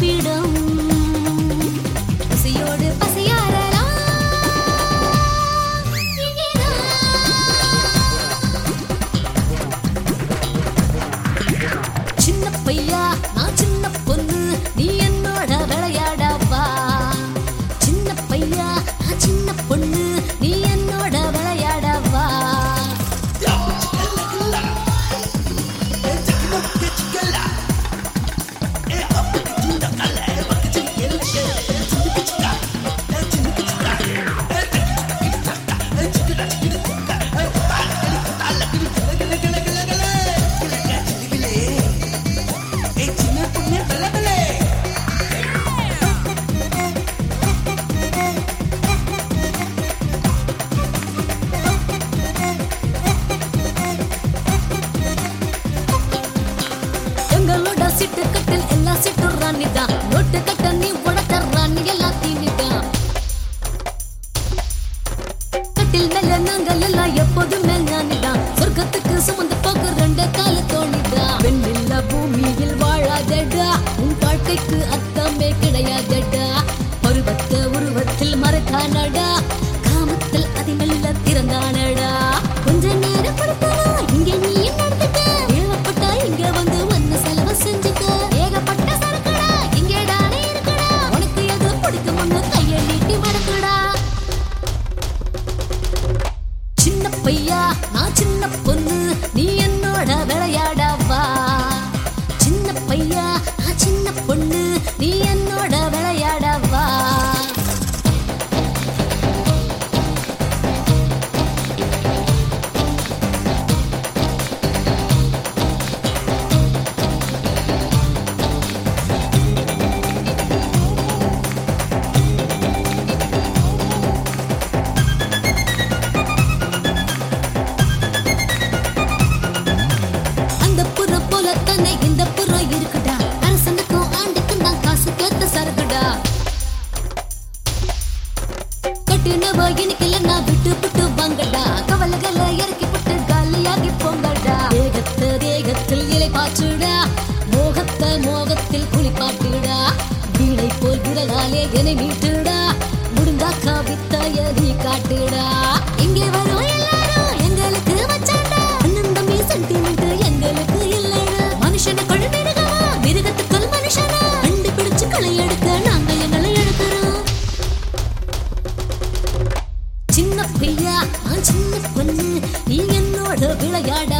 இருப்பிடம் பசியோடு பசியாரலாம் சின்ன பையா நான் சின்ன பொண்ணு நீ என்னோட விளையாடவா சின்ன பையா நான் சின்ன பொண்ணு நீ என்னோட விளையாடவா எங்களோட சிட்டு கட்டில் எல்லா சிட்டு ராணிதான் நோட்டு கட்ட நீ உடக்க ராணி எல்லாத்தையும் நீதான் கட்டில் மேல நாங்கள் எல்லாம் எப்போதுமே ஞானிதான் சொர்க்கத்துக்கு சுமந்து போக்கு ரெண்டு கால தோணிதான் வெண்ணில்ல பூமியில் வாழாதடா உன் வாழ்க்கைக்கு அர்த்தமே கிடையாதடா பருவத்த உருவத்தில் மறைத்தானடா காமத்தில் அதிமெல்ல திறந்தானடா கொஞ்ச நேரம் படுத்தானா இங்கே நீ நடந்துட்ட ஏகப்பட்டா இங்க வந்து மண்ணு செலவு செஞ்சுக்க ஏகப்பட்ட சரக்குடா இங்கேடானே இருக்குடா உனக்கு எது பிடிக்கும் ஒண்ணு கையை நீட்டி மடக்குடா சின்ன பையா நான் சின்ன பொண்ணு நீ என்னோட விளையாடவா சின்ன பையா நான் சின்ன பொண்ணு நீ என்னோட விளையாடவா அந்த புற போல தானே இந்த புறம் இருக்குடா அரசனுக்கும் ஆண்டுக்கும் தான் காசு கேட்ட சரக்குடா கட்டினவ இன்னைக்கு நான் விட்டு விட்டு வாங்கடா கவலைகளை இறக்கி விட்டு காலியாகி போங்கடா தேகத்தில் இலை பாச்சுடா மோகத்தில் குளிப்பாட்டுடா வீணை போல் விரலாலே என்னை மீட்டுடா முடிந்தா கவித்தைய நீ காட்டுடா இங்கே வரும் எல்லாரும் எங்களுக்கு வச்சாண்டா அண்ணன் தம்பி சென்டிமெண்ட் எங்களுக்கு இல்லைடா மனுஷனுக்குள் மிருகமா மிருகத்துக்குள் மனுஷனா கண்டுபிடிச்சு களை எடுக்க நாங்க எங்களை எடுக்கிறோம் சின்ன பையா நான் சின்ன பொண்ணு நீ என்னோட விளையாட